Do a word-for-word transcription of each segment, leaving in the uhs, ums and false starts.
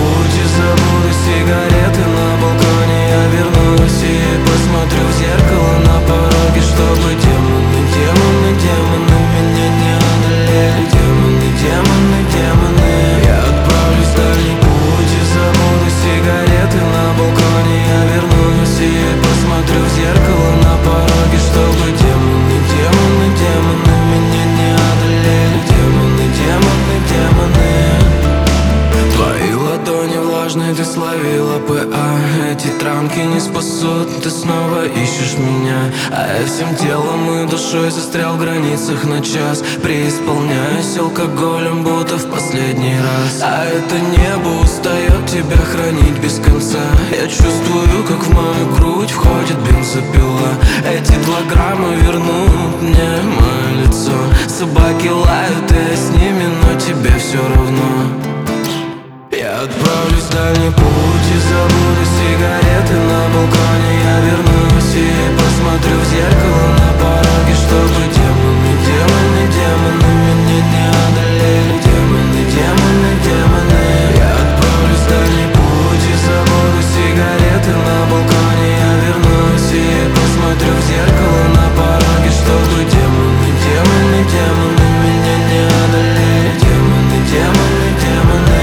путь и забуду сигареты на балконе. Я вернусь и посмотрю в зеркало на пороге, чтобы демоны, демоны, демоны меня не одолели. Демоны, демоны, демоны. Я отправлюсь в дальний путь и забуду сигареты на балконе. Я вернусь и посмотрю в зеркало на пороге, чтобы демоны, демоны, демоны меня не одолели. Демоны, демоны, демоны. Твои ладони влажные, ты словила ПА. Эти транки не спасут, ты снова ищешь меня. А я всем телом и душой застрял в границах на час. Преисполняюсь алкоголем, будто в последний раз. А это небо устает тебя хранить без конца. Я чувствую, как в мою грудь входит бензопила. Эти два грамма вернут мне мое лицо. Собаки лают, и я с ними, но тебе все равно. Я отправлюсь в дальний путь и забуду сигареты на балконе. Я вернусь и посмотрю в зеркало на пороге, чтобы демоны, демоны, демоны меня не одолели. Демоны, демоны, демоны. Я отправлюсь в дальний путь и забуду сигареты на балконе. Я вернусь и посмотрю в зеркало на пороге, чтобы демоны, демоны, демоны меня не одолели. Демоны, демоны, демоны.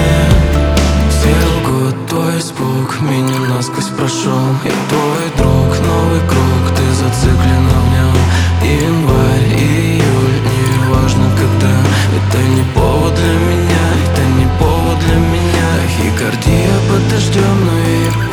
Твой испуг меня насквозь прошел. Я твой друг, новый круг, ты зациклена в нем. И январь, и июль, не важно когда. Это не повод для меня, это не повод для меня. Тахикардия под дождем, но и